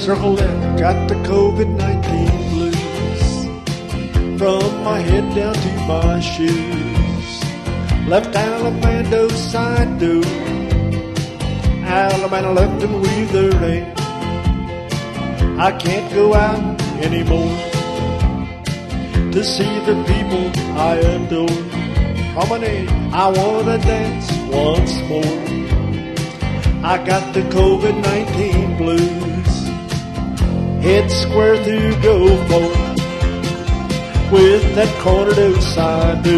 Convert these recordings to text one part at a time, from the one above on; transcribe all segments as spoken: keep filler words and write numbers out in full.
Circle left, got the COVID nineteen blues. From my head down to my shoes. Left Alabama side do. Alabama left and weave the rain. I can't go out anymore to see the people I adore. Harmony, I wanna dance once more. I got the COVID nineteen blues. Head square through, go for it. With that corner do, side do.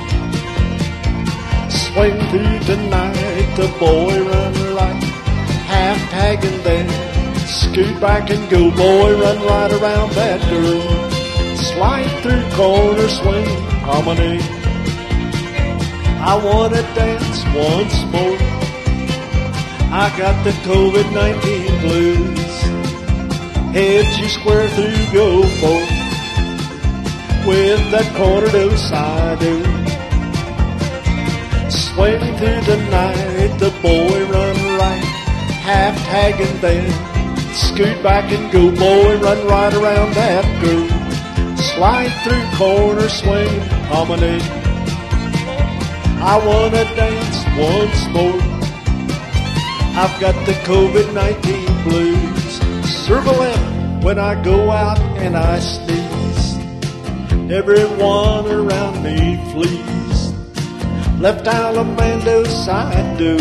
Swing through tonight, the boy run right. Half tag and then scoot back and go. Boy, run right around that girl. Slide through corner, swing, harmony. I wanna dance once more. I got the COVID nineteen blues. Head you square through, go for it. With that corner do, side do. Swing through the night, the boy run right. Half tag and then scoot back and go. Boy, run right around that girl. Slide through corner, swing, harmony. I wanna dance once more. I've got the COVID nineteen blues. Circle left when I go out and I sneeze. Everyone around me flees. Left Alabama side do.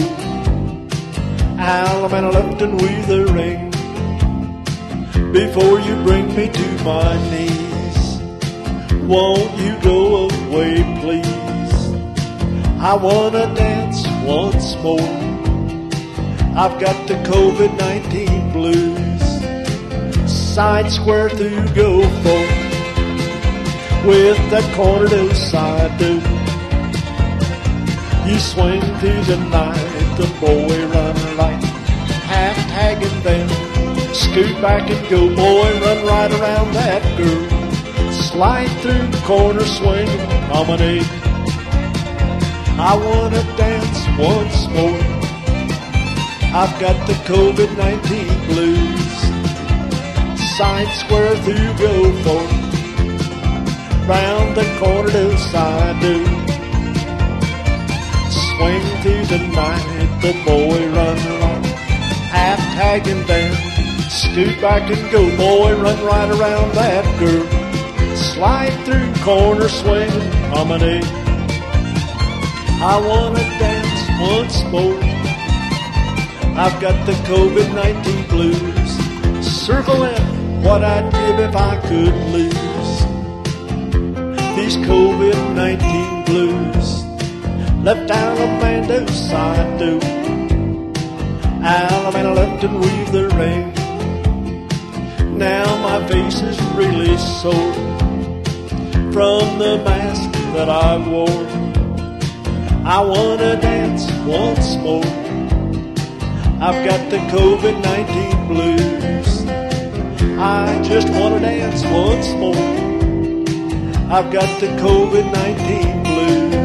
Alabama left and we the ring. Before you bring me to my knees, won't you go away, please? I wanna dance once more. I've got the COVID nineteen blues. Side square through, go for it. With that corner do, side do. You swing through the night, the boy run right. Half tag and then scoot back and go. Boy, run right around that girl. Slide through corner, swing, harmony. I wanna dance once more. I've got the COVID nineteen blues. Side square through, go for it. Round the corner do, side do. Swing through the night, the boy run right. Half tag and then scoot back and go. Boy, run right around that girl. Slide through corner, swing, harmony. I wanna dance once more. I've got the COVID nineteen blues. Circle in what I'd give if I could lose these COVID nineteen blues. Left Alabama side do. Alabama left and weave the ring. Now my face is really sore from the mask that I wore. I wanna dance once more. I've got the COVID nineteen blues. I just wanna dance once more. I've got the COVID nineteen blues.